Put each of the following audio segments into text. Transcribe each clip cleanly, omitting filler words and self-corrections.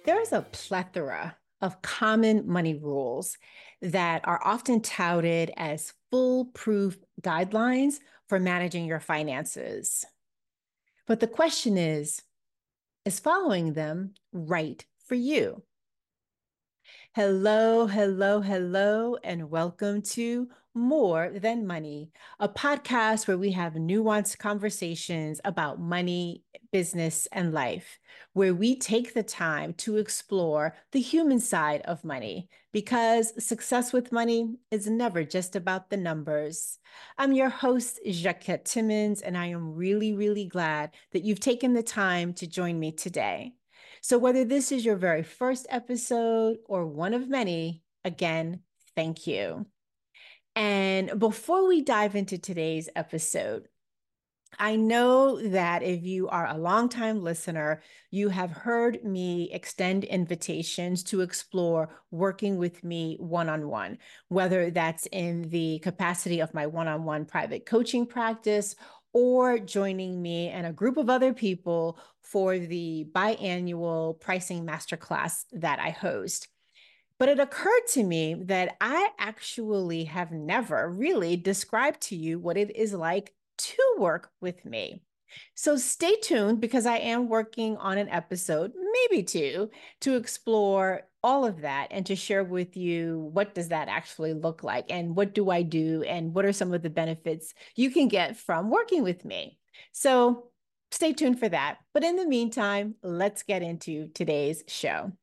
There's a plethora of common money rules that are often touted as foolproof guidelines for managing your finances. But the question is following them right for you? Hello, hello, hello, and welcome to More Than Money, a podcast where we have nuanced conversations about money, business, and life, where we take the time to explore the human side of money, because success with money is never just about the numbers. I'm your host, Jacquette Timmons, and I am really, really glad that you've taken the time to join me today. So, whether this is your very first episode or one of many, again, thank you. And before we dive into today's episode, I know that if you are a longtime listener, you have heard me extend invitations to explore working with me one on one, whether that's in the capacity of my one on one private coaching practice or joining me and a group of other people for the biannual pricing masterclass that I host. But it occurred to me that I actually have never really described to you what it is like to work with me. So stay tuned because I am working on an episode, maybe two, to explore all of that and to share with you what does that actually look like and what do I do and what are some of the benefits you can get from working with me. So stay tuned for that. But in the meantime, let's get into today's show.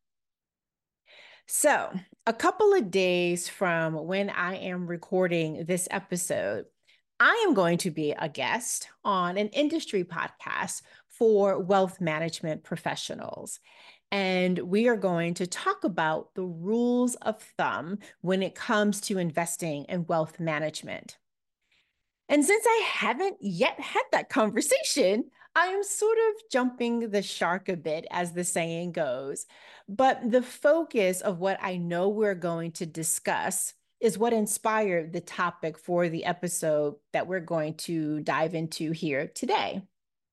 So, a couple of days from when I am recording this episode, I am going to be a guest on an industry podcast for wealth management professionals. And we are going to talk about the rules of thumb when it comes to investing in wealth management. And since I haven't yet had that conversation, I am sort of jumping the shark a bit, as the saying goes. But the focus of what I know we're going to discuss is what inspired the topic for the episode that we're going to dive into here today.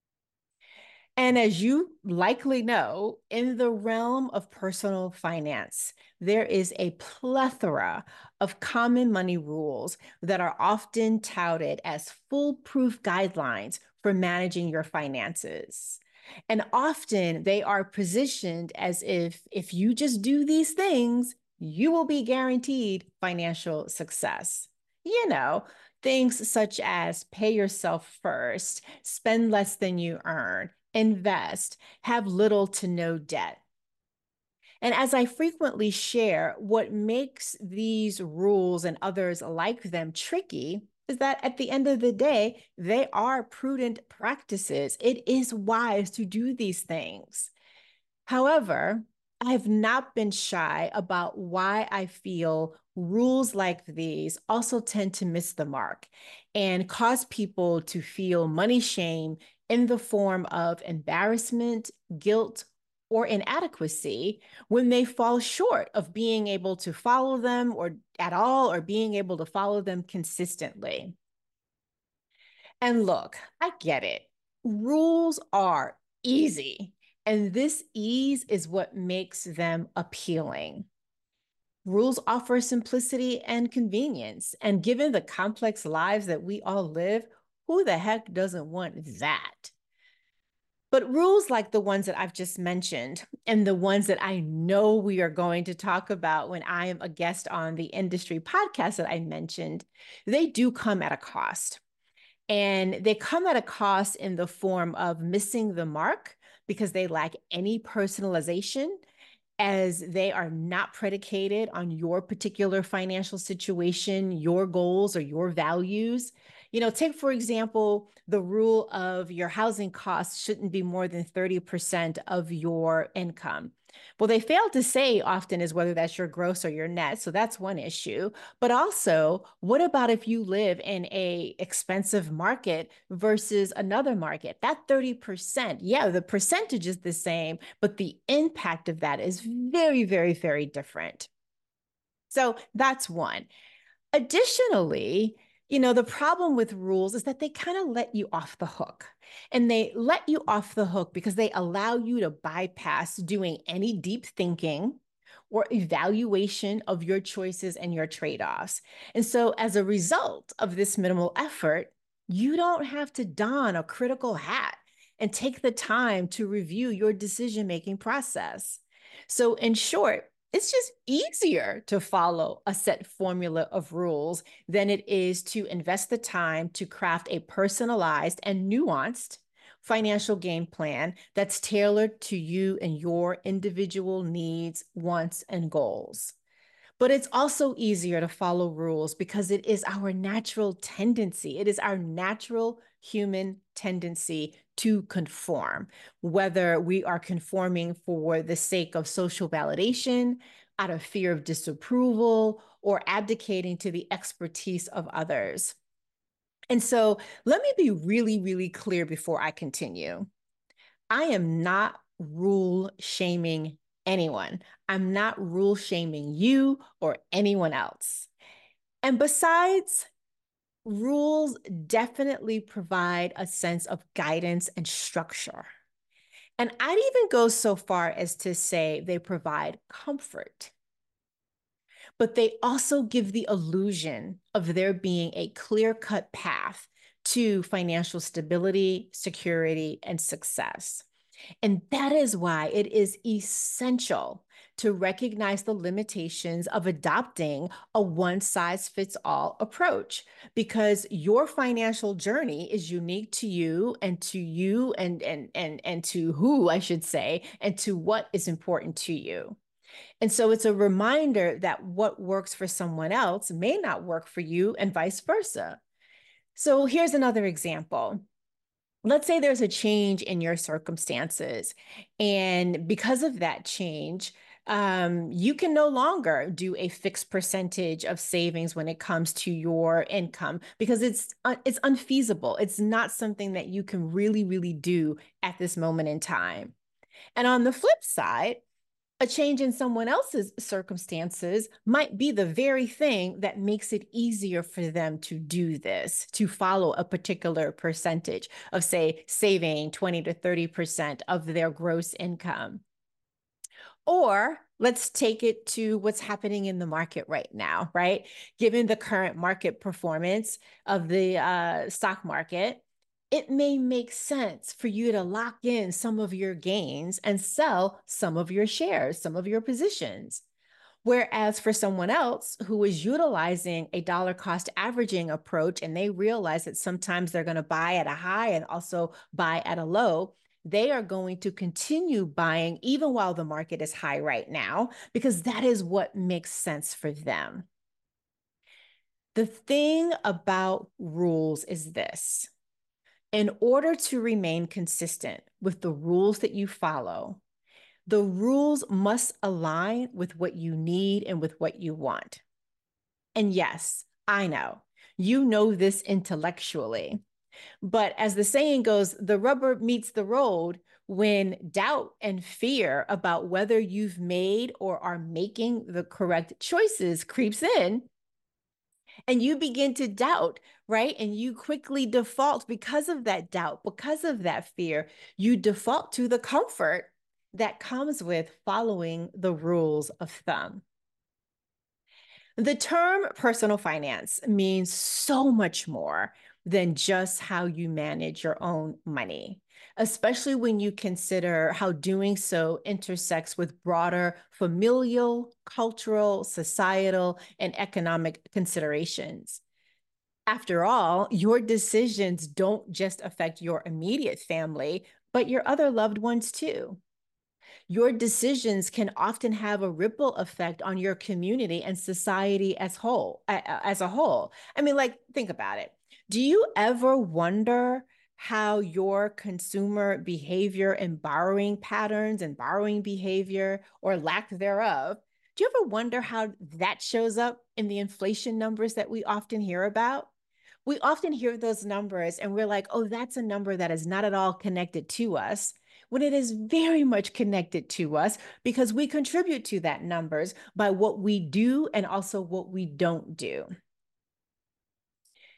And as you likely know, in the realm of personal finance, there is a plethora of common money rules that are often touted as foolproof guidelines for managing your finances. And often they are positioned as if you just do these things, you will be guaranteed financial success. You know, things such as pay yourself first, spend less than you earn, invest, have little to no debt. And as I frequently share, what makes these rules and others like them tricky is that at the end of the day, they are prudent practices. It is wise to do these things. However, I have not been shy about why I feel rules like these also tend to miss the mark and cause people to feel money shame in the form of embarrassment, guilt, or inadequacy when they fall short of being able to follow them or at all, or being able to follow them consistently. And look, I get it. Rules are easy, and this ease is what makes them appealing. Rules offer simplicity and convenience. And given the complex lives that we all live, who the heck doesn't want that? But rules like the ones that I've just mentioned, and the ones that I know we are going to talk about when I am a guest on the industry podcast that I mentioned, they do come at a cost. And they come at a cost in the form of missing the mark because they lack any personalization, as they are not predicated on your particular financial situation, your goals, or your values. You know, take, for example, the rule of your housing costs shouldn't be more than 30% of your income. Well, they fail to say often is whether that's your gross or your net. So that's one issue. But also, what about if you live in a expensive market versus another market? That 30%, yeah, the percentage is the same, but the impact of that is very, very, very different. So that's one. Additionally, The problem with rules is that they kind of let you off the hook. And they let you off the hook because they allow you to bypass doing any deep thinking or evaluation of your choices and your trade offs. And so, as a result of this minimal effort, you don't have to don a critical hat and take the time to review your decision making process. So, in short, it's just easier to follow a set formula of rules than it is to invest the time to craft a personalized and nuanced financial game plan that's tailored to you and your individual needs, wants, and goals. But it's also easier to follow rules because it is our natural tendency. It is our natural human tendency to conform, whether we are conforming for the sake of social validation, out of fear of disapproval, or abdicating to the expertise of others. And so let me be really, really clear before I continue. I am not rule shaming anyone. I'm not rule shaming you or anyone else. And besides, rules definitely provide a sense of guidance and structure. And I'd even go so far as to say they provide comfort, but they also give the illusion of there being a clear-cut path to financial stability, security, and success. And that is why it is essential to recognize the limitations of adopting a one size fits all approach, because your financial journey is unique to you and to who, I should say, and to what is important to you. And so it's a reminder that what works for someone else may not work for you and vice versa. So here's another example. Let's say there's a change in your circumstances. And because of that change, you can no longer do a fixed percentage of savings when it comes to your income because it's unfeasible. It's not something that you can really, really do at this moment in time. And on the flip side, a change in someone else's circumstances might be the very thing that makes it easier for them to do this, to follow a particular percentage of, say, saving 20 to 30% of their gross income. Or let's take it to what's happening in the market right now, right? Given the current market performance of the stock market, it may make sense for you to lock in some of your gains and sell some of your shares, some of your positions. Whereas for someone else who is utilizing a dollar cost averaging approach and they realize that sometimes they're going to buy at a high and also buy at a low, they are going to continue buying even while the market is high right now, because that is what makes sense for them. The thing about rules is this: in order to remain consistent with the rules that you follow, the rules must align with what you need and with what you want. And yes, I know, you know this intellectually. But as the saying goes, the rubber meets the road when doubt and fear about whether you've made or are making the correct choices creeps in, and you begin to doubt, right? And you quickly default because of that doubt, because of that fear, you default to the comfort that comes with following the rules of thumb. The term personal finance means so much more than just how you manage your own money, especially when you consider how doing so intersects with broader familial, cultural, societal, and economic considerations. After all, your decisions don't just affect your immediate family, but your other loved ones too. Your decisions can often have a ripple effect on your community and society as a whole. I mean, like, think about it. Do you ever wonder how your consumer behavior and borrowing patterns and borrowing behavior or lack thereof, do you ever wonder how that shows up in the inflation numbers that we often hear about? We often hear those numbers and we're like, oh, that's a number that is not at all connected to us, when it is very much connected to us because we contribute to that numbers by what we do and also what we don't do.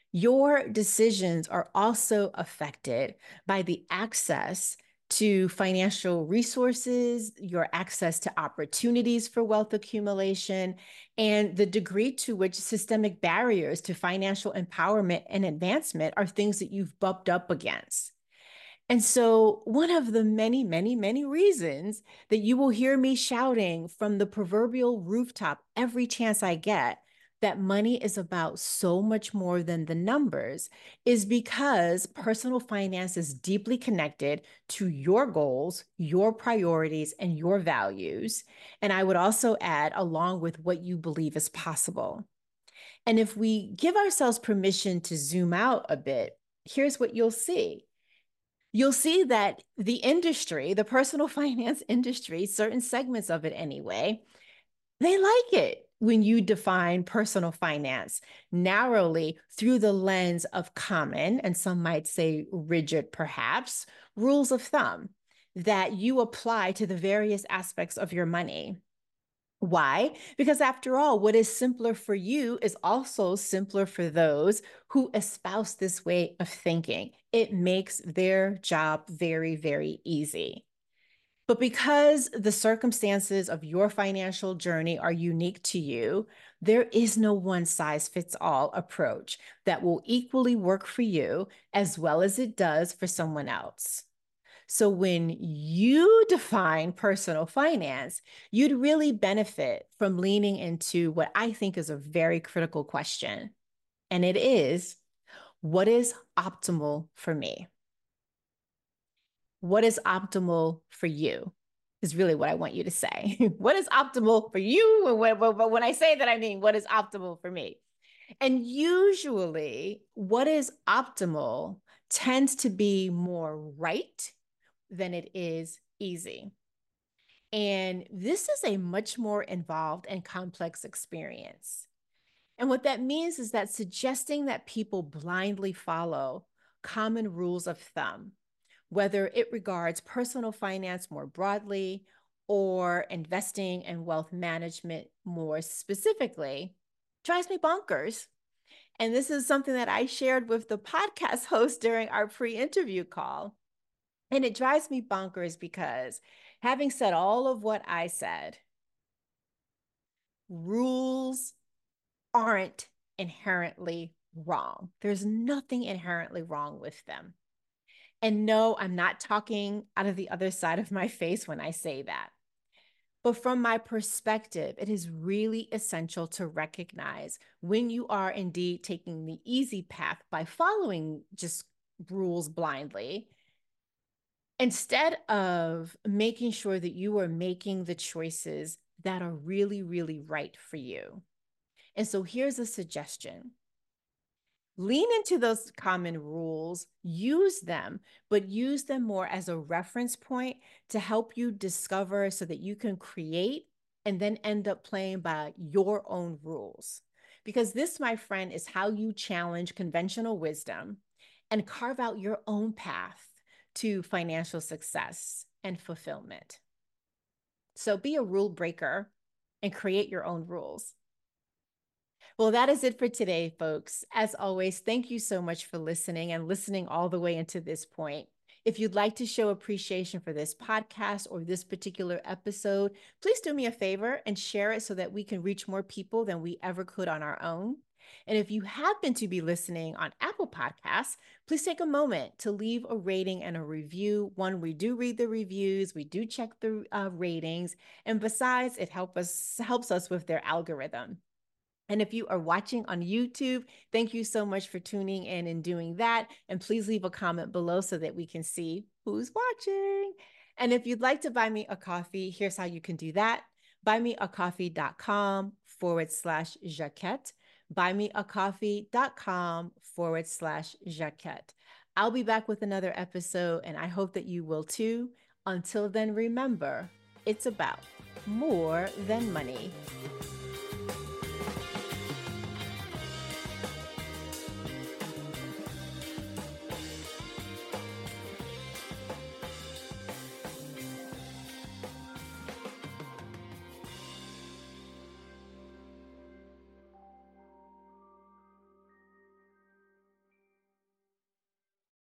Your decisions are also affected by the access to financial resources, your access to opportunities for wealth accumulation, and the degree to which systemic barriers to financial empowerment and advancement are things that you've bumped up against. And so, one of the many, many, many reasons that you will hear me shouting from the proverbial rooftop every chance I get that money is about so much more than the numbers is because personal finance is deeply connected to your goals, your priorities, and your values. And I would also add, along with what you believe is possible. And if we give ourselves permission to zoom out a bit, here's what you'll see. You'll see that the industry, the personal finance industry, certain segments of it anyway, they like it when you define personal finance narrowly through the lens of common, and some might say rigid perhaps, rules of thumb that you apply to the various aspects of your money. Why? Because after all, what is simpler for you is also simpler for those who espouse this way of thinking. It makes their job very, very easy. But because the circumstances of your financial journey are unique to you, there is no one size fits all approach that will equally work for you as well as it does for someone else. So when you define personal finance, you'd really benefit from leaning into what I think is a very critical question. And it is, what is optimal for me? What is optimal for you? Is really what I want you to say. What is optimal for you? And when I say that, I mean, what is optimal for me? And usually, what is optimal tends to be more right than it is easy. And this is a much more involved and complex experience. And what that means is that suggesting that people blindly follow common rules of thumb, whether it regards personal finance more broadly or investing and wealth management more specifically, drives me bonkers. And this is something that I shared with the podcast host during our pre-interview call. And it drives me bonkers because having said all of what I said, rules aren't inherently wrong. There's nothing inherently wrong with them. And no, I'm not talking out of the other side of my face when I say that. But from my perspective, it is really essential to recognize when you are indeed taking the easy path by following just rules blindly, instead of making sure that you are making the choices that are really, really right for you. And so here's a suggestion. Lean into those common rules, use them, but use them more as a reference point to help you discover so that you can create and then end up playing by your own rules. Because this, my friend, is how you challenge conventional wisdom and carve out your own path to financial success and fulfillment. So be a rule breaker and create your own rules. Well, that is it for today, folks. As always, thank you so much for listening and listening all the way into this point. If you'd like to show appreciation for this podcast or this particular episode, please do me a favor and share it so that we can reach more people than we ever could on our own. And if you happen to be listening on Apple Podcasts, please take a moment to leave a rating and a review. One, we do read the reviews, we do check the ratings, and besides, it helps us with their algorithm. And if you are watching on YouTube, thank you so much for tuning in and doing that. And please leave a comment below so that we can see who's watching. And if you'd like to buy me a coffee, here's how you can do that. buymeacoffee.com/Jaquette. buymeacoffee.com/Jaquette. I'll be back with another episode, and I hope that you will too. Until then, remember, it's about more than money.